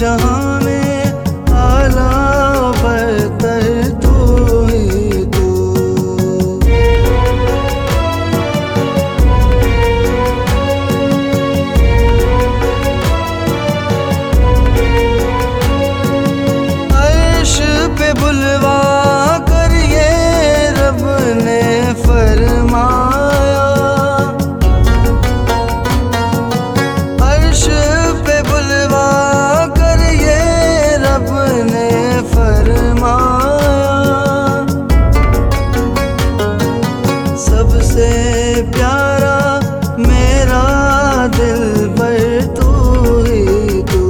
जहां में आला बरतर तू ही तू। अर्श पे बुलवा कर ये रब ने फरमाया, अर्श पे बुलवा कर ये रब ने फरमाया, सबसे प्यारा मेरा दिलबर तू ही तू।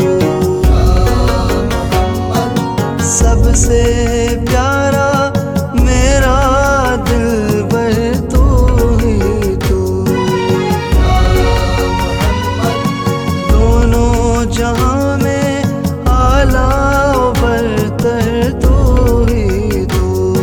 सबसे प्यारा मेरा दिलबर तू ही तू। दोनों जहां में आला बरतर तू ही तू।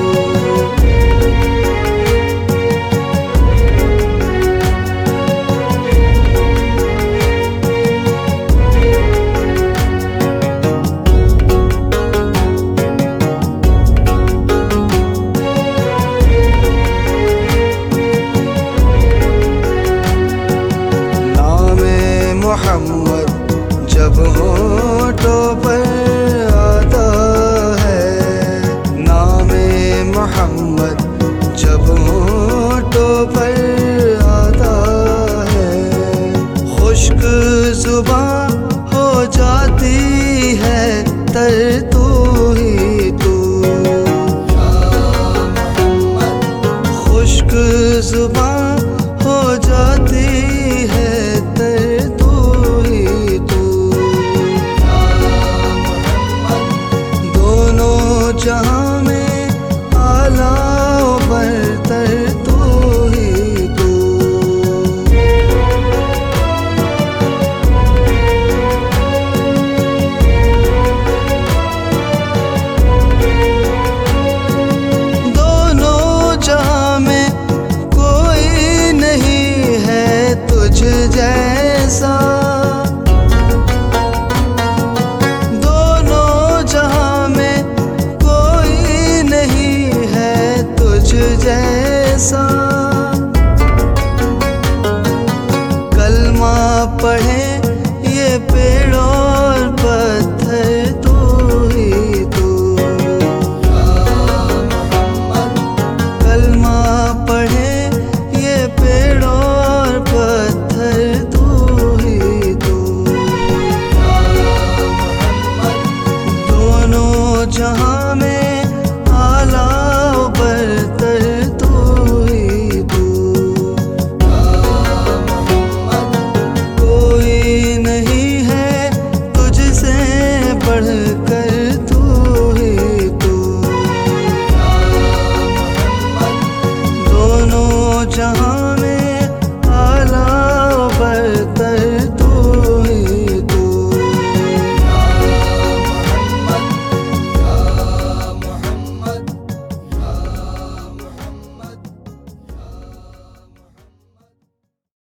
मोहम्मद जब होठों पर आता है, नामे मोहम्मद जब होठों पर आता है, खुश्क जुबां हो जाती है तर तू ही तू। खुश्क जुबां हो जाती है तर तू ही तू। दोनों जहां में आला बरतर तू ही तू। दोनों जहां में कोई नहीं है तुझ जैसा, दोनों जहां में कोई नहीं है तुझ जैसा। कलमा पढ़े